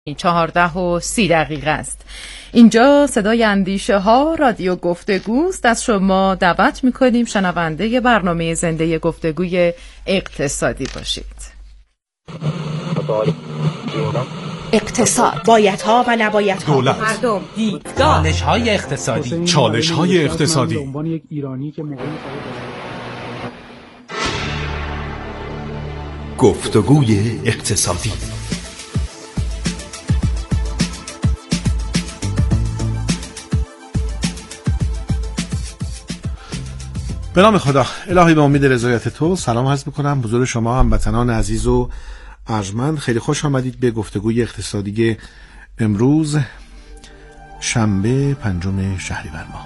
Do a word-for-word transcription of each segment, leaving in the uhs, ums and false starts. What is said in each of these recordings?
چهارده و سی دقیقه است. اینجا صدای اندیشه ها رادیو گفتگوست. از شما دعوت میکنیم شنونده برنامه زنده گفتگوی اقتصادی باشید. اقتصاد، بایدها و نبایدها، دولت، مردم، دیدگاه، چالش‌های اقتصادی، چالش‌های اقتصادی. گفتگوی اقتصادی. به نام خدا. الهی به امید رضایت تو سلام عرض می‌کنم حضور شما هموطنان عزیز و ارجمند. خیلی خوش آمدید به گفتگوی اقتصادی امروز شنبه پنجم شهریور ماه.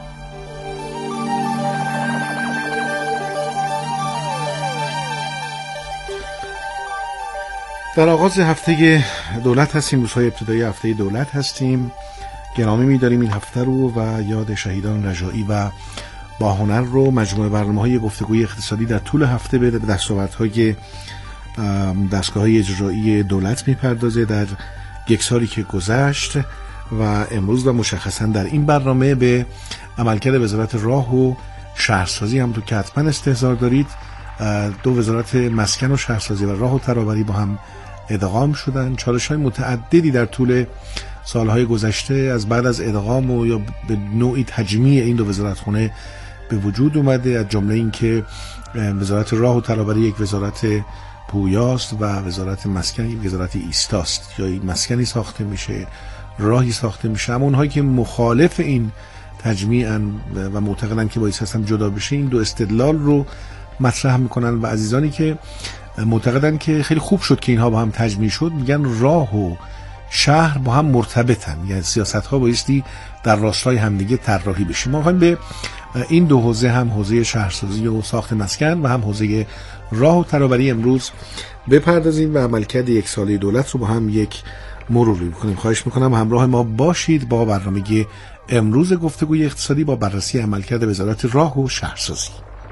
در آغاز هفته دولت هستیم، روزهای ابتدایی هفته دولت هستیم. گرامی می‌داریم این هفته رو و یاد شهیدان رجایی و با هنر رو. مجموعه برنامه‌های گفتگوی اقتصادی در طول هفته به دستاوردهای دستگاه‌های اجرایی دولت می‌پردازه در یک سالی که گذشت و امروز و مشخصاً در این برنامه به عملکرد وزارت راه و شهرسازی هم تو که حتما استحضار دارید. دو وزارت مسکن و شهرسازی و راه و ترابری با هم ادغام شدن. چالش‌های متعددی در طول سالهای گذشته از بعد از ادغام و یا به نوعی تجمیع این دو وزارتخانه به وجود اومده، از جمله این که وزارت راه و ترابری یک وزارت پویاست و وزارت مسکن یک وزارت ایستاست، یا این مسکنی ساخته میشه راهی ساخته میشه. اما اونهایی که مخالف این تجمیعن و معتقدن که باید هستن جدا بشه این دو استدلال رو مطرح میکنن و عزیزانی که معتقدن که خیلی خوب شد که اینها با هم تجمیع شد میگن راه و شهر با هم مرتبطن، یعنی سیاست‌ها بایستی در راستای همدیگه طراحی بشه. ما می‌خوایم به این دو حوزه، هم حوزه شهرسازی و ساخت مسکن و هم حوزه راه و ترابری امروز بپردازیم و عملکرد یک ساله دولت رو با هم یک مروری بکنیم. خواهش می‌کنم همراه ما باشید با برنامه امروز گفتگوی اقتصادی با بررسی عملکرد وزارت راه و شهرسازی.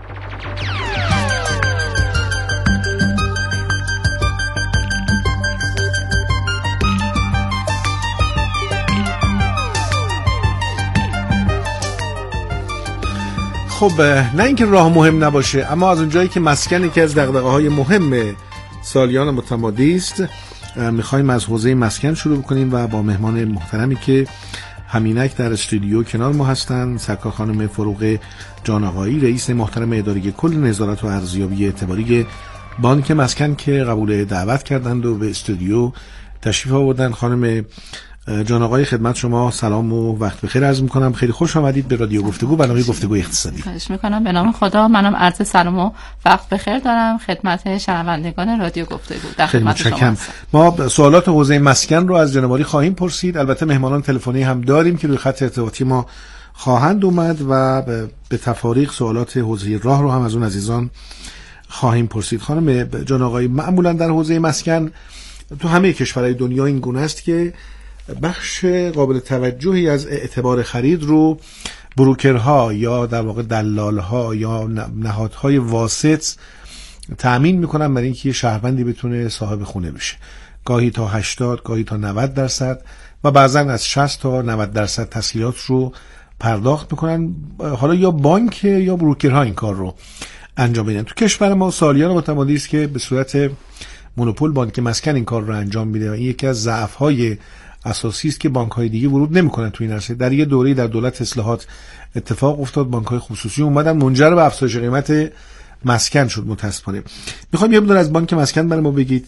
خب نه اینکه راه مهم نباشه، اما از اونجایی که مسکن یکی از دغدغه‌های مهم سالیان متمادی است، میخوایم از حوزه مسکن شروع بکنیم و با مهمان محترمی که همینک در استودیو کنار ما هستن، سرکار خانم فروغ جان آقایی، رئیس محترم اداره کل نظارت و ارزیابی اعتباری بانک مسکن که قبول دعوت کردند و به استودیو تشریف آوردن. خانم جان آقای خدمت شما سلام و وقت بخیر عرض میکنم. خیلی خوش آمدید به رادیو گفتگو، برنامه گفتگو اقتصادی. خواهش میکنم. به نام خدا، منم عرض سلام و وقت بخیر دارم خدمت شنوندگان رادیو گفتگو. در خدمت شما هستم. ما سوالات حوزه مسکن رو از جناب عالی خواهیم پرسید. البته مهمانان تلفنی هم داریم که روی خط ارتباطی ما خواهند اومد و به تفاریق سوالات حوزه راه رو هم از اون عزیزان خواهیم پرسید. خانم جان آقای، معمولا در حوزه مسکن تو همه کشورهای دنیا این گونه است که بخش قابل توجهی از اعتبار خرید رو بروکرها یا در واقع دلالها یا نهادهای واسط تأمین میکنن برای اینکه شهروندی بتونه صاحب خونه بشه. گاهی تا هشتاد، گاهی تا نود درصد و بعضا از شصت تا نود درصد تسهیلات رو پرداخت میکنن. حالا یا بانک یا بروکرها این کار رو انجام میدن. تو کشور ما سالیان متمادی است که به صورت مونوپول بانک مسکن این کار رو انجام میده و این یکی از ضعف‌های اساسی است که بانک‌های دیگه ورود نمی‌کنن تو این عرصه. در یه دوره‌ای در دولت اصلاحات اتفاق افتاد، بانک‌های خصوصی اومدن، منجر به افزایش قیمت مسکن شد متأسفانه. می‌خوام یه مقدار از بانک مسکن برای ما بگید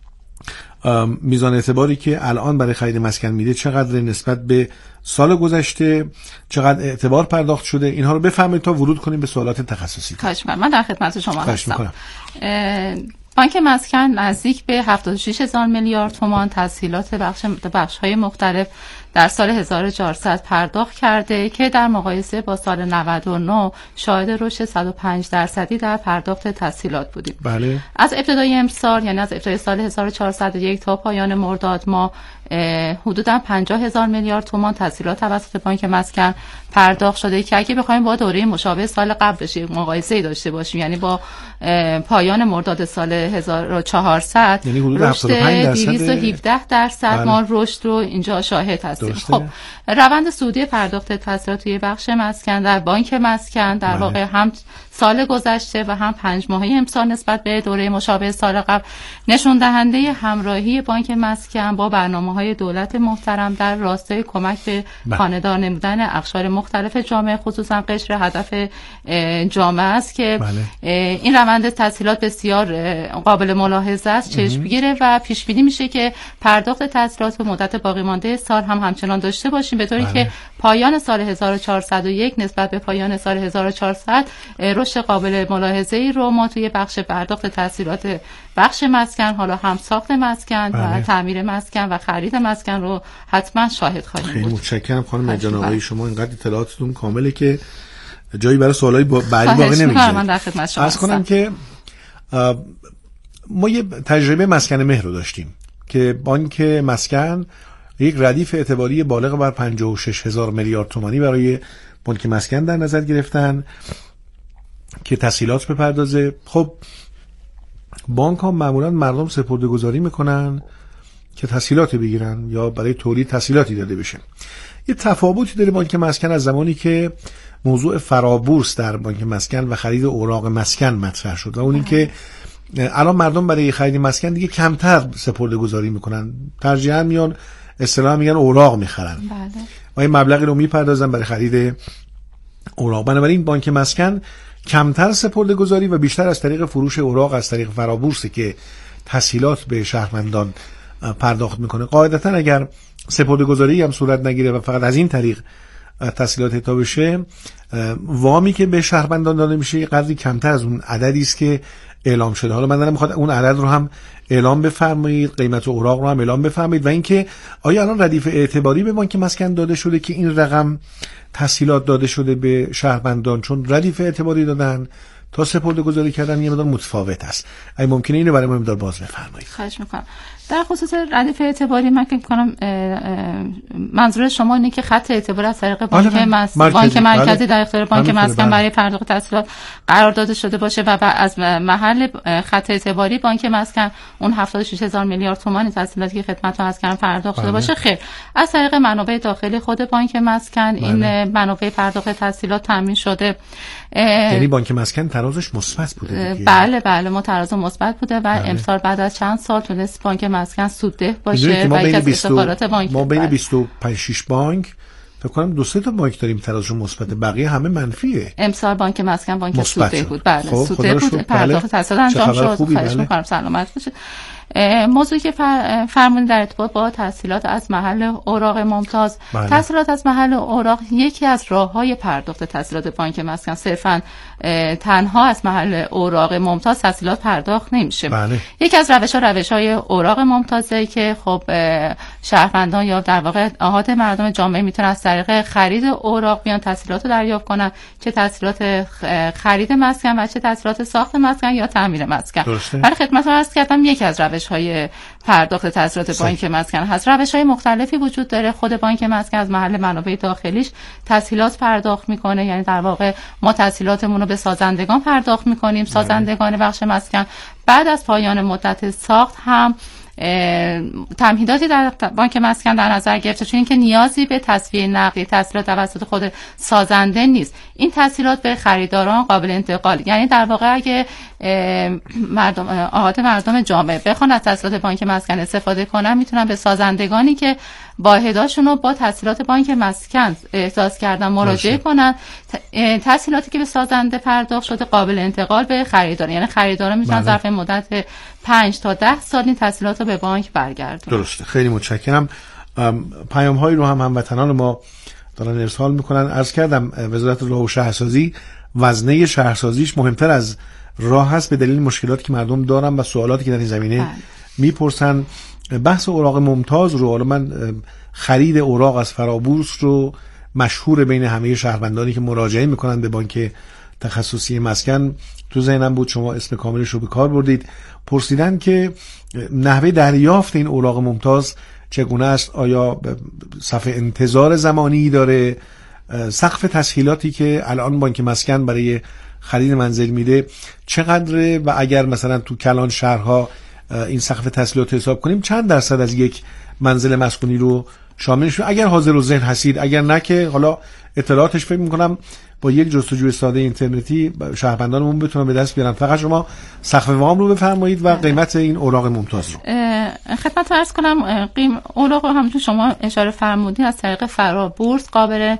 میزان اعتباری که الان برای خرید مسکن میده چقدر نسبت به سال گذشته، چقدر اعتبار پرداخت شده، اینها رو بفهمید تا ورود کنیم به سوالات تخصصی. خواهش می‌کنم. من در خدمت شما هستم. بانک مسکن نزدیک به هفتاد و شش هزار میلیارد تومان تسهیلات بخش بخش‌های مختلف در سال هزار و چهارصد پرداخت کرده که در مقایسه با سال نود و نه شاهد رشد صد و پنج درصدی در پرداخت تسهیلات بودیم. بله. از ابتدای امسال، یعنی از ابتدای سال هزار و چهارصد و یک تا پایان مرداد ماه حدوداً پنجاه هزار میلیارد تومان تسهیلات توسط بانک مسکن پرداخت شده که اگه بخوایم با دوره مشابه سال قبلش مقایسه داشته باشیم، یعنی با پایان مرداد سال هزار و چهارصد، یعنی حدود رشد دویست و هفده درصد ما رشد رو اینجا شاهد هستیم. خب روند صعودی پرداخت تسهیلات توی بخش مسکن در بانک مسکن در بله. واقع هم سال گذشته و هم پنج ماهه امسال نسبت به دوره مشابه سال قبل نشون دهنده همراهی بانک مسکن با برنامه‌های دولت محترم در راستای کمک به خانه‌دار نمودن اقشار مختلف جامعه، خصوصا قشر هدف جامعه است که بله. این روند تسهیلات بسیار قابل ملاحظه است، چشمگیره و پیش بینی میشه که پرداخت تسهیلات به مدت باقی مانده سال هم همچنان داشته باشیم، به طوری بله. که پایان سال هزار و چهارصد و یک نسبت به پایان سال هزار و چهارصد رشد قابل ملاحظه‌ای رو ما توی بخش پرداخت تسهیلات بخش مسکن، حالا هم ساخت مسکن بله. و تعمیر مسکن و خرید مسکن رو حتما شاهد خواهیم بود. خیلی متشکرم خانم جان آقای شما، اینقدر اطلاعاتتون کامله که جایی برای سوالای بعدی باقی نمی‌مونه. من در خدمت شما عرض کنم که ما یه تجربه مسکن مهر رو داشتیم که بانک مسکن یک ردیف اعتباری بالغ بر پنجاه و شش هزار میلیارد تومانی برای بانک مسکن در نظر گرفتن که تسهیلات بپردازه. خب بانک ها معمولا مردم سپرده‌گذاری میکنن که تسهیلات بگیرن یا برای تولید تسهیلاتی داده بشه. یه تفاوتی داره بانک مسکن از زمانی که موضوع فرابورس در بانک مسکن و خرید اوراق مسکن مطرح شد و اون این که الان مردم برای خرید مسکن دیگه کمتر سپرده‌گذاری میکنن، ترجیحاً میان اصطلاحاً میگن اوراق میخرن بله. و این مبلغی رو میپردازن برای خرید اوراق. بنابراین بانک مسکن کمتر سپرده‌گذاری و بیشتر از طریق فروش اوراق از طریق فرابورس که تسهیلات به شهروندان پرداخت میکنه. قاعدتا اگر سپرده‌گذاری هم صورت نگیره و فقط از این طریق تسهیلات اعطا بشه، وامی که به شهروندان داده میشه قدری کمتر از اون عددی است که اعلام شده. حالا من دارم میخواد اون عدد رو هم اعلام بفرمایید، قیمت اوراق رو هم اعلام بفرمایید و اینکه آیا الان ردیف اعتباری به بانک مسکن داده شده که این رقم تسهیلات داده شده به شهروندان، چون ردیف اعتباری دادن تا سپرده‌گذاری کردن یه مقدار متفاوت است. اگه ممکنه اینو برای ما مقدار باز بفرمایید. خواهش میکنم. در خصوص ردیف اعتباری من فکر می‌کنم منظور شما اینه که خط اعتبار از طریق بانک مس... بانک مرکزی در اختیار بانک مسکن برای پرداخت تسهیلات قرار داده شده باشه و از محل خط اعتباری بانک مسکن اون هفتاد و شش هزار میلیارد تومان تسهیلاتی که خدمتتون عرض کردم پرداخت شده باشه. خیر، از طریق منابع داخلی خود بانک مسکن بله. این منابع پرداخت تسهیلات تامین شده. یعنی بانک مسکن ترازش مثبت بوده دیگه؟ بله بله ما تراز مثبت بوده و بله. امسال بعد از چند سال تونست بانک مسکن سودده باشه و یک از افتخارات بانک. ما بین بیست و پنج شش بانک فکر کنم دو سه تا بانک داریم ترازشون مثبت، بقیه همه منفیه. امسال بانک مسکن بانک سودده بود. بله خب سودده بود، پرداخت تسهیلات انجام شد. خواهش می‌کنم سلامت باشید. موضوعی که فرمودید در ارتباط با تسهیلات از محل اوراق ممتاز، بله. تسهیلات از محل اوراق یکی از راه‌های پرداخت تسهیلات بانک مسکن، صرفاً تنها از محل اوراق ممتاز تسهیلات پرداخت نمیشه. بله. یکی از روش‌ها روش‌های اوراق ممتازه که خب شهروندان یا در واقع آحاد مردم جامعه میتونن از طریق خرید اوراق بیان تسهیلات رو دریافت کنن، چه تسهیلات خرید مسکن و چه تسهیلات ساخت مسکن یا تعمیر مسکن. برای خدمتتون عرض کردم یکی از روش‌های پرداخت تسهیلات بانک مسکن هست. روش‌های مختلفی وجود داره. خود بانک مسکن از محل منابع داخلیش تسهیلات پرداخت میکنه، یعنی در واقع ما تسهیلاتمون رو به سازندگان پرداخت میکنیم، سازندگان بخش مسکن بعد از پایان مدت ساخت هم تمهیداتی در بانک مسکن در نظر گرفته، چون اینکه نیازی به تصفیه نقدی تسهیلات توسط خود سازنده نیست. این تسهیلات به خریداران قابل انتقال، یعنی در واقع اگه مردم آحاد مردم جامعه بخوان از تسهیلات بانک مسکن استفاده کنن، میتونن به سازندگانی که واحداشون رو با تسهیلات بانک مسکن احداث کردن مراجعه کنن. تسهیلاتی که به سازنده پرداخت شده قابل انتقال به خریدار، یعنی خریداران میتونن ظرف مدت پنج تا ده سال این تسهیلات رو به بانک برگردونن. درسته، خیلی متشکرم. پیام هایی رو هم هموطنان ما دارن ارسال میکنن. عرض کردم وزارت راه و شهرسازی وزنه شهرسازیش مهمتر از راه هست به دلیل مشکلاتی که مردم دارن و سوالاتی که در این زمینه بله. میپرسن. بحث اوراق ممتاز رو، حالا من خرید اوراق از فرابورس رو مشهور بین همه شهروندانی که مراجعه میکنن به بانک تخصصی مسکن تو ذهنم بود، شما اسم کاملش رو به کار بردید. پرسیدن که نحوه دریافت این اوراق ممتاز چگونه است؟ آیا صف انتظار زمانی داره؟ سقف تسهیلاتی که الان بانک مسکن برای خرید منزل میده چقدره؟ و اگر مثلا تو کلان شهرها این سقف تسهیلات حساب کنیم چند درصد از یک منزل مسکونی رو شامل شده؟ اگر حاضر الذهن هستید، اگر نه که حالا اطلاعاتش فکر میکنم با یک جستجوی ساده اینترنتی شهروندانمون بتونن به دست بیارن. فقط شما سقف وام رو بفرمایید و قیمت این اوراق ممتاز رو. خدمت عرض کنم قیم اوراق همونطور شما اشاره فرمودید از طریق فرابورس قابل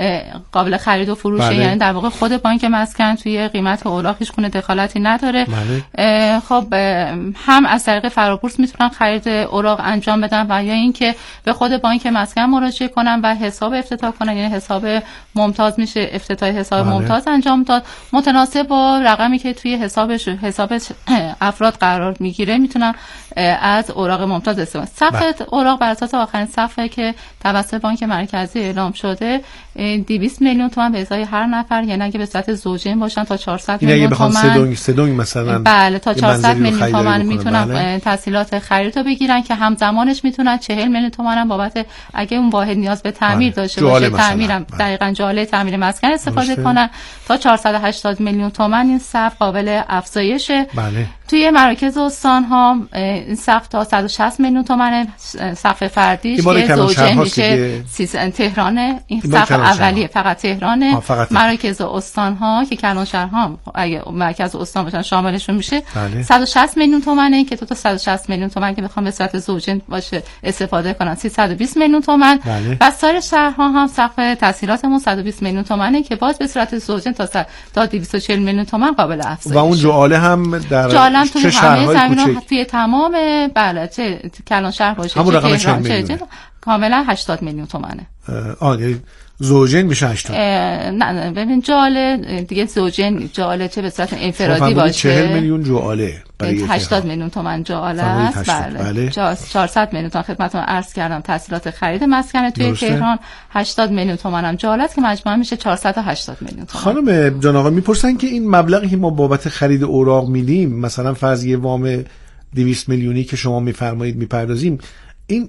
قابل خرید و فروشه. بله. یعنی در واقع خود بانک مسکن توی قیمت اوراق هیچ گونه دخالتی نداره. بله. خب هم از طریق فرابورس میتونن خرید اوراق انجام بدن و یا اینکه به خود بانک مسکن مراجعه کنن و حساب افتتاح کنن، یعنی حساب ممتاز میشه افتتاح حساب. بله. ممتاز انجام داد متناسب با رقمی که توی حسابش حساب افراد قرار میگیره میتونن از اوراق ممتاز استفاده. سقف اوراق بر اساس آخرین سقفی که توسط بانک مرکزی اعلام شده دویست میلیون تومان به ازای هر نفر، یعنی اگه به صورت زوجین باشن تا چهارصد میلیون تومان. اگه بخوان سدونگ سدونگ مثلا بله تا چهارصد میلیون تومان میتونن بله. تسهیلات خرید رو بگیرن که همزمانش میتونن چهل میلیون تومان هم بابت اگه اون واحد نیاز به تعمیر بله. داشته باشه تعمیرم بله. دقیقاً جاله تعمیر مسکن استفاده درسته. کنن تا چهارصد و هشتاد میلیون تومان این سقف قابل افزایشه. بله. توی مراکز استان ها این سقف تا صد و شصت میلیون تومان سقف فردیش که زوجین میشه تهران. این سقف اولیه فقط تهرانه. فقط مراکز استان ها که کلان شهرها اگه مرکز استان باشن شاملشون میشه. بله. صد و شصت میلیون تومانه که تو تا صد و شصت میلیون تومان که بخوام به صورت زوجین باشه استفاده کنن سیصد و بیست میلیون تومان. بله. و سایر شهرها هم سقف تسهیلاتمون صد و بیست میلیون تومانه که باز به صورت زوجین تا تا دویست و چهل میلیون تومان قابل افزایش. و اون جعاله هم در جعله تو همه زمین توی تمام بله چه کلان شهر باشه همون رقم چهل میلیون کاملا هشتاد میلیون تومانه. آه یعنی زوجین میشه هشتاد. نه ببین جعله دیگه زوجین جعله چه به صورت انفرادی باشه چهل میلیون جعله برای هشتاد میلیون تومان جعله است. بله چهارصد میلیون تومان خدمتتون عرض کردم تسهیلات خرید مسکن توی درسته. تهران هشتاد میلیون تومان هم جعله است که مجموعاً میشه چهارصد و هشتاد میلیون تومان. خانم جان آقا میپرسن که این مبلغی که ما بابت خرید اوراق میدیم مثلا فرض یه وام دویست میلیونی که شما میفرمایید میپردازیم این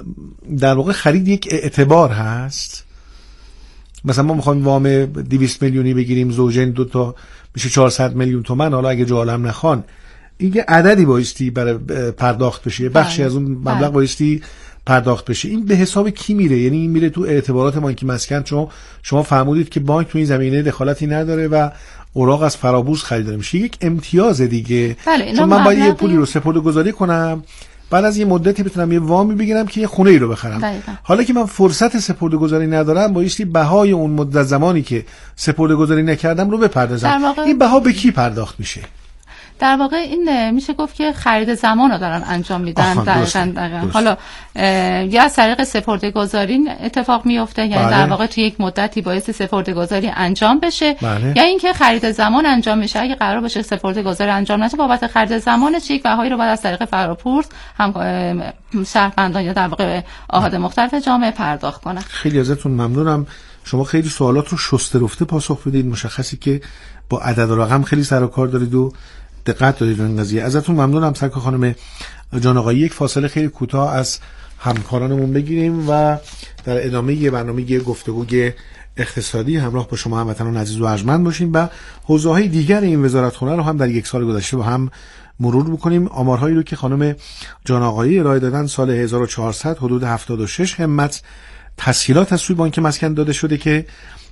در واقع خرید یک اعتبار هست؟ مثلا ما میخوایم وام دویست میلیونی بگیریم زوجین دو تا میشه چهارصد میلیون تومان، حالا اگه جعله هم نخوان این یه عددی بایستی برای پرداخت بشه، بخشی از اون مبلغ بایستی پرداخت بشه. این به حساب کی میره؟ یعنی این میره تو اعتبارات بانک مسکن؟ چون شما فرمودید که بانک تو این زمینه دخالتی نداره و اوراق از فرابورس خریداری میشه، یک امتیاز دیگه. بله. چون من باید یه پولی رو سپرده‌گذاری کنم بعد از یه مدتی بتونم یه وامی بگیرم که یه خونه ای رو بخرم. دقیقا. حالا که من فرصت سپرده‌گذاری ندارم بایستی بهای اون مدت زمانی که سپرده‌گذاری نکردم رو بپردازم. این بها به کی پرداخت میشه؟ در واقع این میشه گفت که خرید زمان رو دارن انجام میدن. دقیقاً. حالا یا از طریق سپرده‌گذاری اتفاق میفته، یعنی بله. در واقع تو یک مدتی باعث سپرده‌گذاری انجام بشه. بله. یا اینکه خرید زمان انجام میشه. اگه قرار باشه سپرده‌گذاری انجام نشه بابت خرید زمانش یک بهایی رو باید از طریق فرابورس هم شهروندان یا در واقع آحاد مختلف جامعه پرداخت کنن. خیلی ازتون ممنونم. شما خیلی سوالات رو شسته رفته پاسخ بدید. مشخصی که با عدد و رقم خیلی سر و کار دارید و دقت دارید رو این قضیه. ازتون ممنونم سرکار خانم جان آقایی. یک فاصله خیلی کوتاه از همکارانمون بگیریم و در ادامه برنامه گفتگوی اقتصادی همراه با شما هموطنان عزیز و ارجمند باشیم و حوزه‌های دیگر این وزارتخانه رو هم در یک سال گذشته با هم مرور می‌کنیم. آمارهایی رو که خانم جان آقایی ارائه دادن سال هزار و چهارصد حدود هفتاد و شش همت تسهیلات از سوی بانک مسکن داده شده که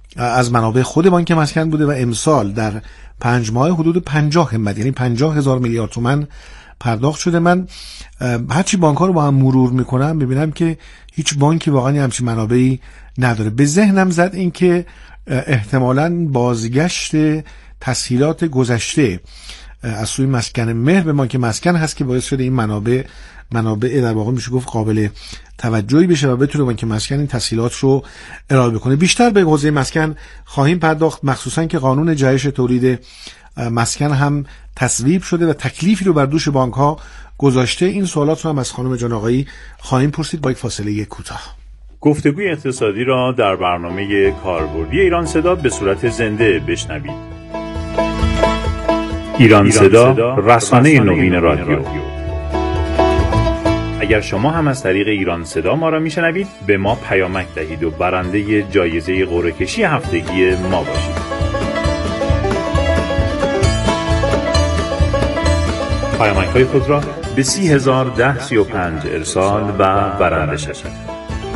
از منابع خود بانک مسکن بوده و امسال در پنج ماه حدود پنجاه همت یعنی پنجاه هزار میلیارد تومان پرداخت شده. من هرچی بانک ها رو با هم مرور میکنم ببینم که هیچ بانکی واقعا همچین منابعی نداره. به ذهنم زد این که احتمالاً بازگشت تسهیلات گذشته از سوی مسکن مهر به بانک مسکن هست که باعث شده این منابع منابع در واقع میشه گفت قابل توجهی بشه و بتونه بانک مسکن این تسهیلات رو ارائه بکنه. بیشتر به حوزه مسکن خواهیم پرداخت، مخصوصا که قانون جهش تولید مسکن هم تصویب شده و تکلیفی رو بر دوش بانک ها گذاشته. این سوالات رو هم از خانم جان آقایی خواهیم پرسید با یک فاصله کوتاه. گفتگوی اقتصادی را در برنامه کاربردی ایران صدا به صورت زنده بشنوید. ایران صدا، رسانه نوین رادیو. اگر شما هم از طریق ایران صدا ما را میشنوید به ما پیامک دهید و برنده جایزه قرعه کشی هفتگی ما باشید. پیامک های خود را به سی هزار ده سی و پنج ارسال و برنده شوید.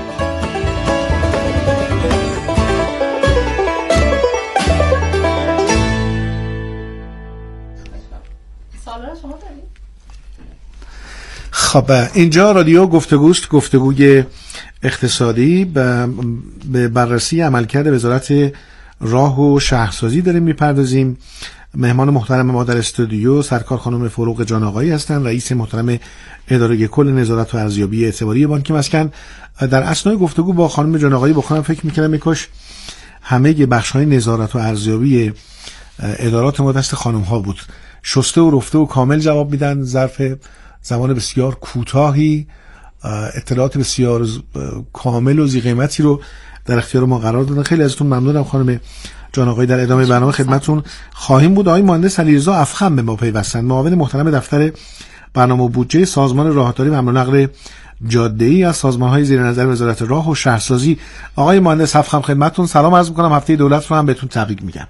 خب اینجا رادیو گفتگوست، گفتگوی اقتصادی. به بررسی عملکرد وزارت راه و شهرسازی داریم میپردازیم. مهمان محترم ما در استودیو سرکار خانم فروغ جان آقایی هستند، رئیس محترم اداره کل نظارت و ارزیابی اعتباری بانک مسکن. در اثنای گفتگو با خانم جان آقایی با خودم فکر میکردم میکاش همه بخش‌های نظارت و ارزیابی ادارات ما دست خانم ها بود، شسته و رفته و کامل جواب میدن، ظرف زمان بسیار کوتاهی اطلاعات بسیار کامل و ذی قیمتی رو در اختیار ما قرار دادن. خیلی ازتون ممنونم خانم جان آقایی. در ادامه برنامه خدمتتون خواهیم بود. آقای مهندس علیرضا افخم به ما پیوستند، معاون محترم دفتر برنامه و بودجه سازمان راهداری و حمل و نقل جاده‌ای از سازمان‌های زیر نظر وزارت راه و شهرسازی. آقای مهندس افخم خدمتتون سلام عرض می‌کنم، هفته دولت رو هم بهتون تبریک میگم.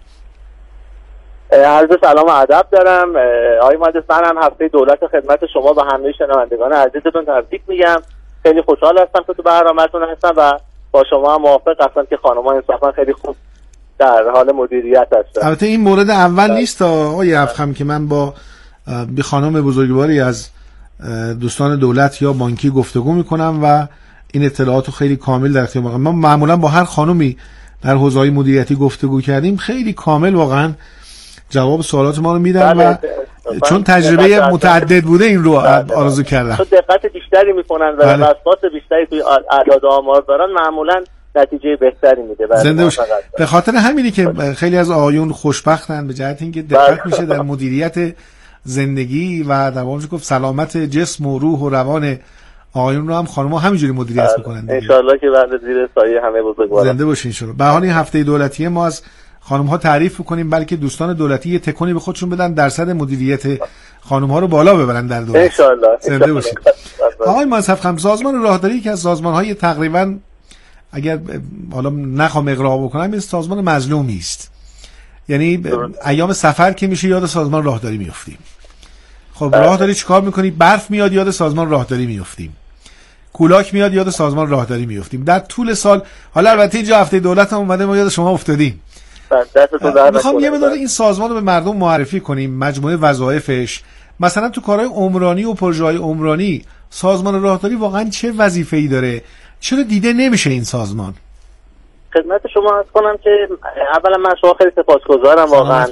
عرض سلام و ادب دارم آقای مهندس، من هم هفته دولت خدمت شما و همه شنوندگان عزیزتون تبریک میگم. خیلی خوشحال هستم که تو برنامه‌تون هستم و با شما هم موافق هستم که خانم‌ها انصافا خیلی خوب در حال مدیریت هستن. البته این مورد اول نیست آقای افخم که من با بی خانم بزرگواری از دوستان دولت یا بانکی گفتگو میکنم و این اطلاعاتو خیلی کامل در اختیار ما. ما معمولا با هر خانمی در حوزه‌های مدیریتی گفتگو کردیم، خیلی کامل واقعا جواب سوالات ما رو میدن و چون تجربه متعدد بوده این رو آرزو کردن. چون دقت بیشتری میکنن و وسواس بیشتری توی اعداد و آمار دارن، معمولا نتیجه بهتری میده. زنده باشه. به خاطر همینی که خیلی از آقایون خوشبختن به جهت اینکه دقت میشه در مدیریت زندگی و در واقع گفت سلامت جسم و روح و روان آقایون رو هم خانم‌ها همینجوری مدیریت میکنن. ان شاءالله که بعد زیر سایه همه بزرگواران. زنده باشین ان شاءالله. به حال این هفته دولتی ما از خانم‌ها تعریف کنیم، بلکه دوستان دولتی یه تکونی به خودشون بدن، درصد مدیریت خانم‌ها رو بالا ببرن در دولت. ان شاءالله. زنده باشین. آقای مصطفی خان، سازمان راهداری که از سازمان‌های تقریباً اگر حالا نخوام اغراق بکنم این سازمان مظلومی است. یعنی ایام سفر که میشه یاد سازمان راهداری میافتیم. خب راهداری چیکار میکنی؟ برف میاد یاد سازمان راهداری میافتیم. کولاک میاد یاد سازمان راهداری میافتیم. در طول سال حالا البته اینجا هفته دولت هم اومده ما یاد شما افتادیم. میخوام یه مقدار این سازمان رو به مردم معرفی کنیم، مجموعه وظایفش، مثلا تو کارهای عمرانی و پروژه‌های عمرانی سازمان راهداری واقعا چه وظیفه‌ای داره؟ چرا دیده نمیشه این سازمان؟ خدمت شما عرض کنم که اولا من شما خیلی سپاسگزارم، واقعا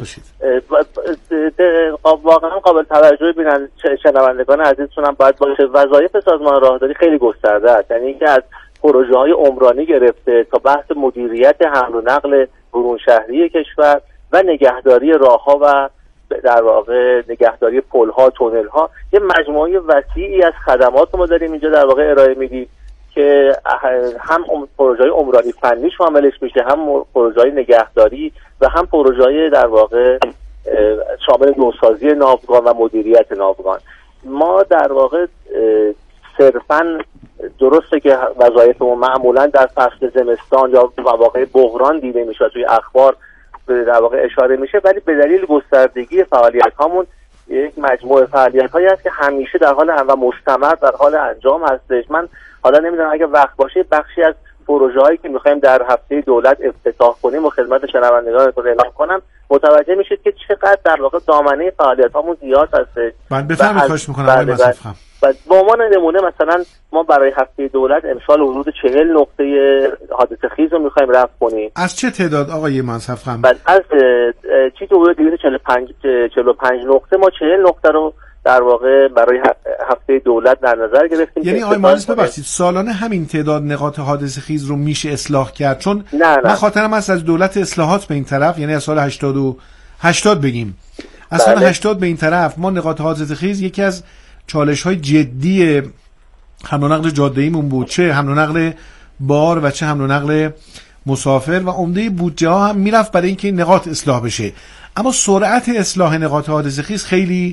واقعا قابل توجه بینن شنوندگان عزیزتون هم باید باشه. وظایف سازمان راهداری خیلی گسترده است، یعنی اینکه از پروژه های عمرانی گرفته تا بحث مدیریت حمل و نقل برون شهری کشور و نگهداری راهها و در واقع نگهداری پل‌ها، تونل‌ها، یه مجموعه وسیعی از خدمات ما داریم اینجا در واقع ارائه میدیم که هم پروژه‌های عمرانی فنی شاملش میشه، هم پروژه‌های نگهداری و هم پروژه‌های در واقع شامل نوسازی ناوگان و مدیریت ناوگان. ما در واقع صرفاً درسته که وظایفمون معمولاً در فصل زمستان یا مواقع بحران دیده میشه، توی اخبار در واقع اشاره میشه، ولی به دلیل گستردگی فعالیت‌هامون یک مجموعه فعالیت‌هایی هست که همیشه در حال و مستمر در حال انجام هستش. من حالا نمیدونم اگه وقت باشه بخشی از پروژه‌هایی که می‌خوایم در هفته دولت افتتاح کنیم و خدمت شنوندگانتون اعلام کنم متوجه میشید که چقدر در واقع دامنه فعالیت‌هامون زیاد هست. من بفهمید خواهش می‌کنم آقای مصطفی. به عنوان نمونه مثلا ما برای هفته دولت امسال حدود چهل نقطه حادثه خیز رو می‌خوایم رفع کنیم. از چه تعداد آقای مصطفی؟ از چیزی حدود دویست و چهل و پنج نقطه ما چهل نقطه رو در واقع برای هفته دولت در نظر گرفتیم. یعنی آقای مهندس ببخشید سالانه همین تعداد نقاط حادثه خیز رو میشه اصلاح کرد؟ چون نه نه. من خاطرم هست از دولت اصلاحات به این طرف، یعنی از سال هشتاد و هشتاد بگیم از سال بله. هشتاد به این طرف ما نقاط حادثه خیز یکی از چالش‌های جدی حمل و نقل جاده‌ایمون بود، چه حمل و نقل بار و چه حمل و نقل مسافر، و عمده بودجه ها هم میرفت برای اینکه نقاط اصلاح بشه. اما سرعت اصلاح نقاط حادثه خیز خیلی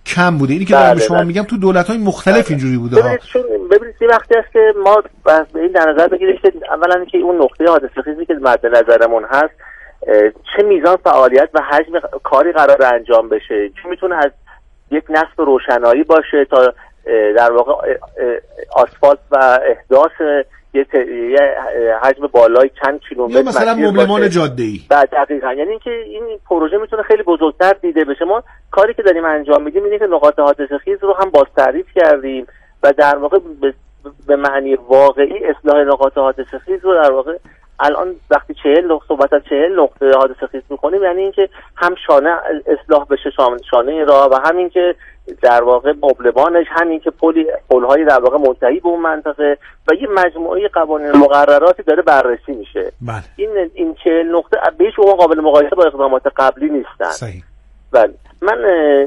کم بوده. اینی که دارم به شما میگم تو دولت‌های مختلف اینجوری بوده ها. ببینید یه وقتی هست که ما به این در نظر بگیریم که اولا که اون نقطه حادثه خیزی که مد نظرمون هست چه میزان فعالیت و حجم کاری قرار انجام بشه، چه میتونه از یک نصب روشنایی باشه تا در واقع آسفالت و احداث یه حجم بالای چند کیلومتر، یا مثلا مبلمان جاده‌ای. بعد دقیقاً یعنی اینکه این پروژه میتونه خیلی بزرگتر دیده بشه. ما کاری که داریم انجام میدیم اینه که نقاط حادثه خیز رو هم باز تعریف کردیم و در واقع به معنی واقعی اصلاح نقاط حادثه خیز رو در واقع الان وقتی چهل نقطه صحبت از چهل نقطه حادثه خیز میکنیم، یعنی اینکه هم شانه اصلاح بشه، شانه راه، و همین که در واقع مبلمانش، همین که پلی پل‌های در واقع منتهی به اون منطقه و یه مجموعه قوانین مقرراتی داره بررسی میشه. بله. این این چهل نقطه به هیچ عنوان قابل مقایسه با اقدامات قبلی نیستن. صحیح. بله. من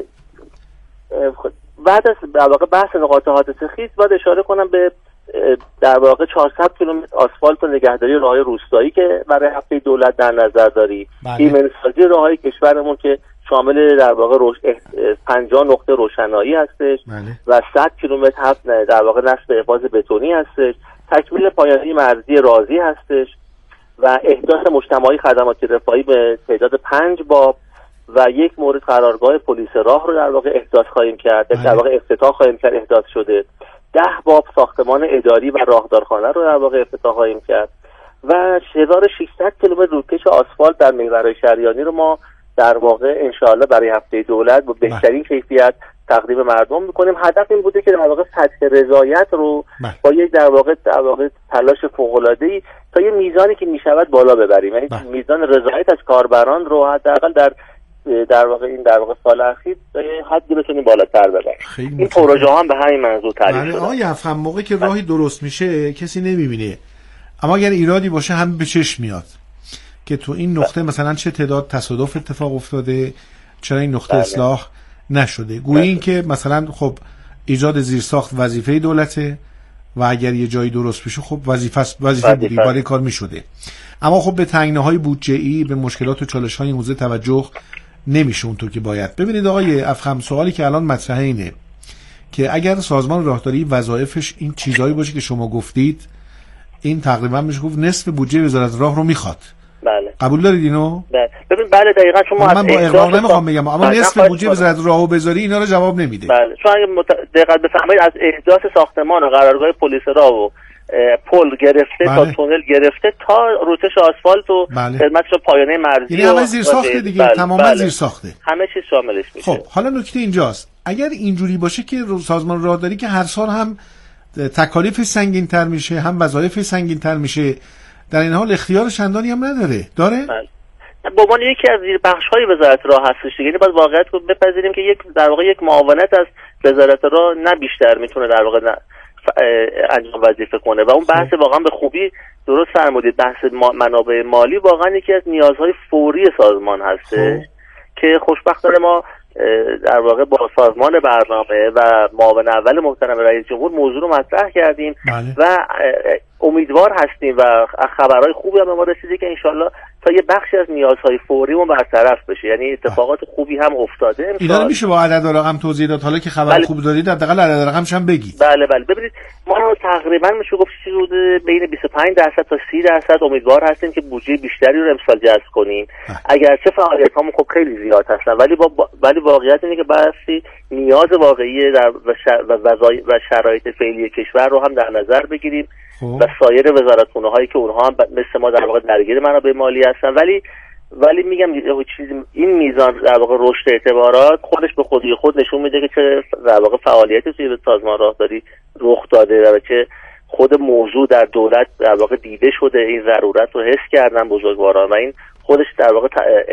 بعد از در واقع بحث نقاط حادثه خیز باید اشاره کنم به در واقع چهارصد کیلومتر آسفالت و نگهداری راههای روستایی که برای هفته دولت در نظر داری. ایمن‌سازی راههای کشورمون که شامل در واقع روش پنجاه نقطه روشنایی هستش. بله. و صد کیلومتر هفت در واقع نصب حفاظ بتونی هستش. تکمیل پایانی مرزی رازی هستش و احداث مجتمعی خدمات رفاهی به تعداد پنج باب و یک مورد قرارگاه پلیس راه رو در واقع احداث خواهیم کرد. بله. در واقع افتتاح خواهیم کرد، احداث شده. ده باب ساختمان اداری و راهدارخانه رو در واقع افتتاح خواهیم کرد و هزار و ششصد کیلومتر روکش آسفالت در محورهای شریانی رو ما در واقع انشاءالله برای هفته دولت با بهترین کیفیت تقدیم مردم میکنیم. هدف این بوده که در واقع سطح رضایت رو با یک در واقع در واقع تلاش فوق‌العاده‌ای تا یه میزانی که میشود بالا ببریم، یعنی میزان رضایت از کاربران رو حداقل در در واقع این در واقع سال اخیر حدی بتونیم بالاتر ببریم. این پروژه هم به همین منظور تعریف شده. آقای افخم، موقعی که راهی درست میشه کسی نمیبینه، اما اگر ایرادی باشه هم به چشم میاد که تو این نقطه مثلا چه تعداد تصادف اتفاق افتاده، چرا این نقطه اصلاح نشده. گویا این که مثلا خب ایجاد زیرساخت وظیفه دولته و اگر یه جایی درست بشه خب وظیفه وظیفه بودی برای کار میشده، اما خب به تنگناهای بودجه‌ای، به مشکلات و چالش‌های حوزه توجه نمیشه اونطور که باید. ببینید آقای افخم، سوالی که الان مطرحه اینه که اگر سازمان راهداری وظایفش این چیزایی باشه که شما گفتید، این تقریبا میشه گفت نصف بودجه وزارت راه رو میخواد. بله. قبول دارید اینو؟ بله. ببین بله دقیقاً شما من با اقراق نمیخوام بگم، اما نصف بودجه وزارت راهو بذاری اینا رو جواب نمیده. بله. چون اگه مت... دقت بفرمایید از احداث ساختمان و قرارگاه پلیس راه و پل گرفته بله. تا تونل گرفته تا روتش آسفالت و خدمتش بله. پایانه مرزی، یعنی همه زیر ساخته دیگه. بله. تماما بله. زیر ساخته، همه چیز شاملش میشه. خب حالا نکته اینجاست، اگر اینجوری باشه که سازمان راهداری که هر سال هم تکالیف سنگین‌تر میشه، هم وظایف سنگین‌تر میشه، در این حال اختیار چندانی هم نداره. داره؟ بله. به عنوان یکی از زیربخش‌های وزارت راه هستش، یعنی باید واقعیت رو بپذیریم که یک در واقع یک معاونت از وزارت راه نه بیشتر میتونه در واقع نه انجام وظیفه کنه و اون بحث واقعا به خوبی درست فرمودید. بحث منابع مالی واقعا یکی از نیازهای فوری سازمان هسته که خوشبختانه ما در واقع با سازمان برنامه و معاون اول محترم رئیس جمهور موضوع رو مطرح کردیم بله. و امیدوار هستیم و خبرهای خوبی هم به ما رسیده که انشالله تا یه بخشی از نیازهای فوریمون برطرف بشه، یعنی اتفاقات بله. خوبی هم افتاده. اینا میشه با عدد و رقم توضیح داد؟ حالا که خبر بله. خوب دارید حداقل عدد و رقمش هم بگید. بله بله. ببینید ما تقریبا میشه گفت چیزی حدود بین بیست و پنج درصد تا سی درصد امیدوار هستیم که بودجه بیشتری رو امسال جذب کنیم، اگرچه فعالیت‌هامون خب خیلی زیاد هستن، ولی با ولی واقعیت اینه که بعضی نیاز واقعی در و وظایف و شرایط فعلی کشور رو هم در نظر بگیریم و سایر وزارتخونه‌هایی که اونها هم مثل ما در واقع درگیر منابع مالی هستن. ولی ولی میگم چیزی این میزان در واقع رشد اعتبارات خودش به خودی خود نشون میده که چه در واقع فعالیتی توی سازمان راهداری رخ داده و که خود موضوع در دولت در واقع دیده شده، این ضرورت رو حس کردن بزرگواران و این خودش در واقع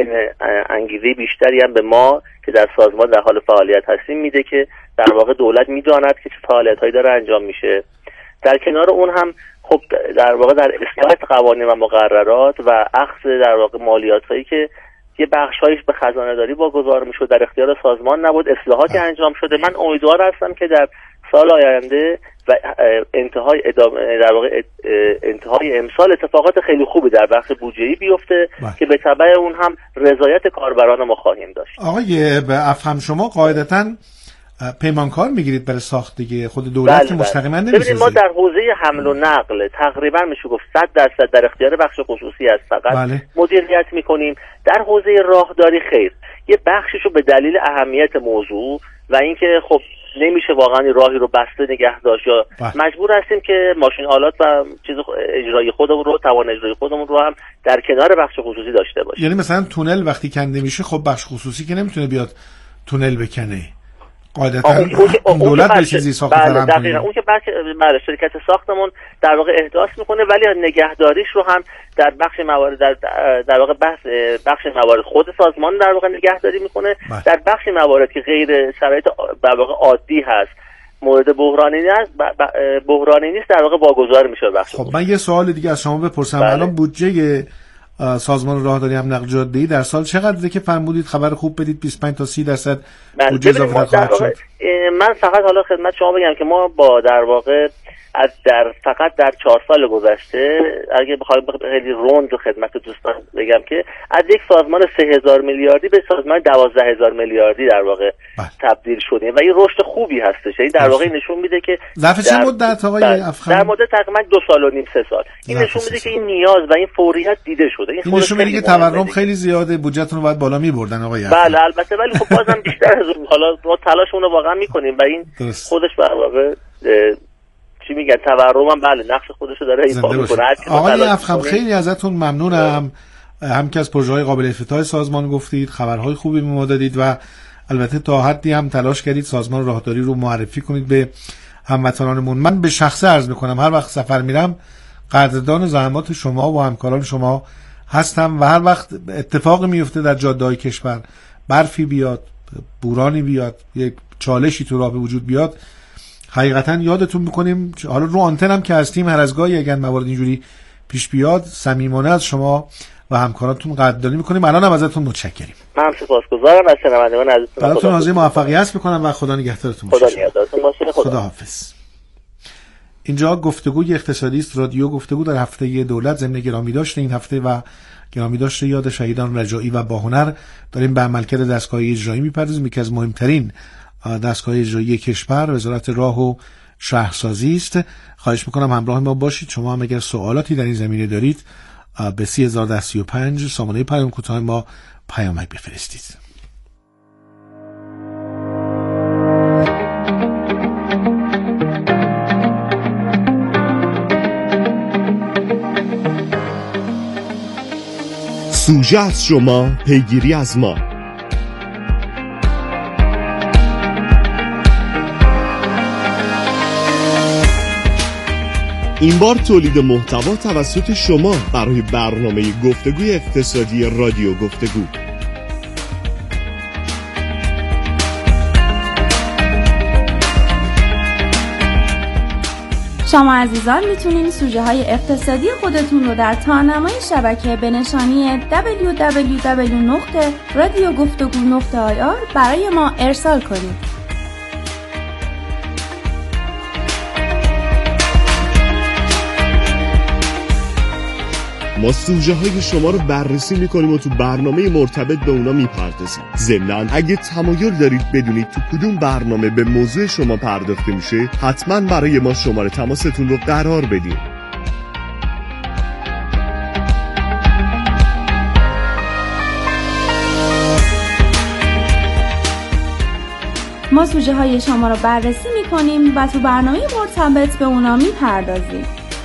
انگیزه بیشتری هم به ما که در سازمان در حال فعالیت هستیم میده که در واقع دولت میداند که چه فعالیت‌هایی داره انجام میشه. در کنار اون هم خب در واقع در اصلاح قوانین و مقررات و اخذ در واقع مالیات‌هایی که یه بخشایش به خزانه‌داری واگذار میشد در اختیار سازمان نبود، اصلاحاتی انجام شده. من امیدوار هستم که در سال آینده و انتهای ادامه در واقع انتهای امسال اتفاقات خیلی خوبی در بخش بودجه‌ای بیفته بله. که به تبع اون هم رضایت کاربران ما خواهیم داشت. آقای به افهم شما قاعدتاً پیمانکار میگیرید برای ساخت دیگه، خود دولت بله که مستقیما بله. نمیسازه. ما در حوزه حمل و نقل تقریبا میشه گفت صد درصد در اختیار بخش خصوصی است، فقط بله. مدیریت میکنیم. در حوزه راهداری خیر، یه بخششو به دلیل اهمیت موضوع و اینکه خب نمیشه واقعا راهی رو بسته نگه داشت یا بله. مجبور هستیم که ماشین آلات و چیز اجرایی خودمون رو توان اجرایی خودمون رو هم در کنار بخش خصوصی داشته باشیم. یعنی مثلا تونل وقتی کنده میشه، خب بخش خصوصی که نمیتونه بیاد تونل بکنه، قاعدتا دولت به چیزی ساخت بله دقیقاً اون که بله شرکت ساختمون در واقع احداث میکنه، ولی نگهداریش رو هم در بخش موارد در در واقع بخش بخش موارد خود سازمان در واقع نگهداری میکنه. بله. در بخش موارد که غیر شرایط در واقع عادی هست، مورد بحرانی نیست بحرانی نیست در واقع واگذار میشه بخش. خب من یه سوال دیگه از شما بپرسم. بله. الان بودجه سازمان راهداری هم نقل جاده‌ای در سال چقدره که فرمودید خبر خوب بدید بیست و پنج تا سی درصد بودجه اضافه خواهد شد؟ من فقط حالا خدمت شما بگم که ما با در واقع از در فقط در چهار سال گذشته، اگه بخوایم خیلی روند و خدمت دوستان بگم که از یک سازمان سه هزار میلیاردی به سازمان دوازده هزار میلیاردی در واقع بله. تبدیل شدیم و این رشد خوبی هستش. این در واقع نشون میده که ظرف چه مدت آقای افخم؟ در مدت تقریبا دو سال و نیم سه سال این نشون میده که این نیاز و این فوریت دیده شده. این, این نشون میده که تورم خیلی زیاده، بودجهتون رو باید بالا میبردن آقای افخم. بله البته، ولی خب بازم بیشتر از اون، حالا ما تلاشمون رو واقعا میکنیم و این درست. خودش در واقع چی میگن تورم هم بله نقش خودش رو داره ایفا میکنه. آقای افخم خیلی ازتون ممنونم، هم که از پروژه‌های قابل افتتاح سازمان گفتید، خبرهای خوبی به ما دادید و البته تا حدی هم تلاش کردید سازمان راهداری رو معرفی کنید به هموطنانمون. من به شخصه عرض میکنم هر وقت سفر میرم قدردان زحمات شما و همکاران شما هستم و هر وقت اتفاقی میفته در جاده‌های کشور، برفی بیاد، بورانی بیاد، یک چالشی تو راه به وجود بیاد، حقیقتا یادتون میکنیم. حالا رو آنتن هم که هستیم هر از گاهی اگر موارد اینجوری پیش بیاد صمیمانه از شما و همکارانتون قدردانی میکنیم. الان هم ازتون متشکریم. من سپاسگزارم از شنوندگان عزیزتون. براتون آرزوی موفقیت میکنم و خدا نگهدارتون باشه. خدا نگهدارتون باشه. خدا حافظ. اینجا گفتگوی اقتصادی است، رادیو گفتگو در هفته دولت. ضمن گرامی داشته این هفته و گرامی داشته یاد شهیدان رجایی و باهنر داریم به عملکرد دستگاه اجرایی میپردازیم. یکی از مهمترین دستگاه اجرایی کشور وزارت راه و شهرسازی است. خواهش میکنم همراه ما باشید. شما هم اگر سوالاتی در این زمینه دارید به سی هزار و سی و پنج سامانه پیام کوتاه ما پیامک بفرستید. سوژه از شما، پیگیری از ما. این بار تولید محتوا توسط شما برای برنامه گفتگوی اقتصادی رادیو گفتگو. شما عزیزان میتونین سوژه های اقتصادی خودتون رو در تارنمای شبکه به نشانی دبلیو دبلیو دبلیو نقطه رادیو گفتگو نقطه آی آر برای ما ارسال کنید. ما سوژه های شما رو بررسی میکنیم و تو برنامه مرتبط به اونا میپردازیم. ضمناً اگه تمایل دارید بدونید تو کدوم برنامه به موضوع شما پرداخته میشه، حتما برای ما شماره تماستون رو قرار بدین. ما سوژه های شما رو بررسی میکنیم و تو برنامه مرتبط به اونا میپردازیم.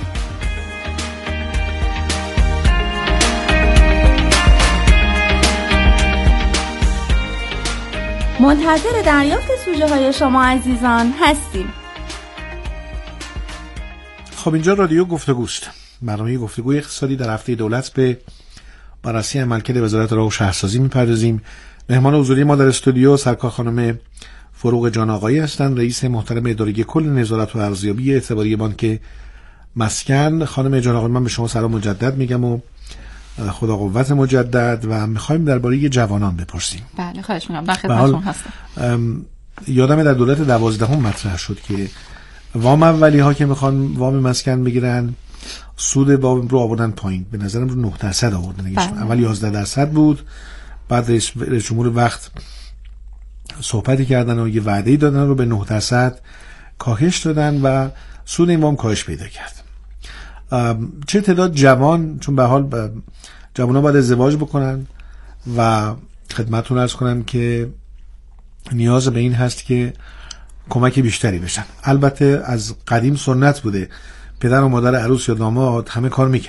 منتظر دریافت سوژه های شما عزیزان هستیم. خب اینجا رادیو گفتگوست، برنامه گفتگوی اقتصادی در هفته دولت به بررسی عملکرد وزارت راه و شهرسازی میپردازیم. مهمان حضوری ما در استودیو سرکار خانم فروغ جان آقایی هستند، رئیس محترم اداره کل نظارت و ارزیابی اعتباری بانک مسکن. خانم جان آقایی من به شما سلام مجدد میگم و خدا قوت مجدد و میخوایم درباره جوانان بپرسیم. بله خواهش میکنم، در خدمتتون هستم. یادم در دولت دوازدهم مطرح شد که وام اولی ها که میخوان وام مسکن بگیرن سود وام رو آوردن پایین، به نظرم رو نه درصد آوردن. اول یازده درصد بود، بعد رئیس جمهور وقت صحبتی کردن و یه وعده‌ای دادن رو به نه درصد کاهش دادن و سود این وام کاهش پیدا کرد. چه تعداد جوان، چون به حال جوان‌ها باید ازدواج بکنن و خدمتتون عرض کنم که نیاز به این هست که کمک بیشتری بشن. البته از قدیم سنت بوده پدر و مادر عروس یا داماد همه کار میکنن،